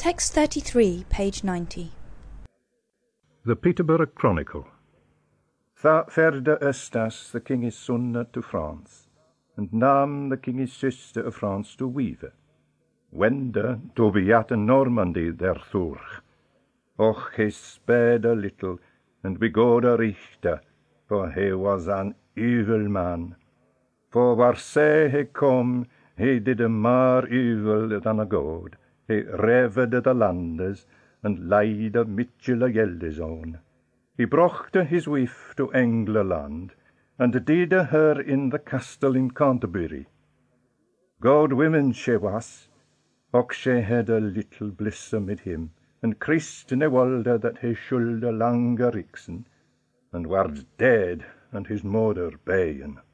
Text 33, page 90. The Peterborough Chronicle. Tha ferde Eustace, the king's son, to France, and nam the king's sister of France to weave. Wende to be at Normandy der thurch. Och, he sped a little, and begod a richte, for he was an evil man. For waar say he kom, he did a more evil than a god. He revede the landes, and leide Mitchell a Yeldis on. He brochte his wife to Engleland, and did her in the castle in Canterbury. God women she was, och she had a little bliss amid him, and Christ ne wolde that he should longer rixen, and was dead, and his mother bayen.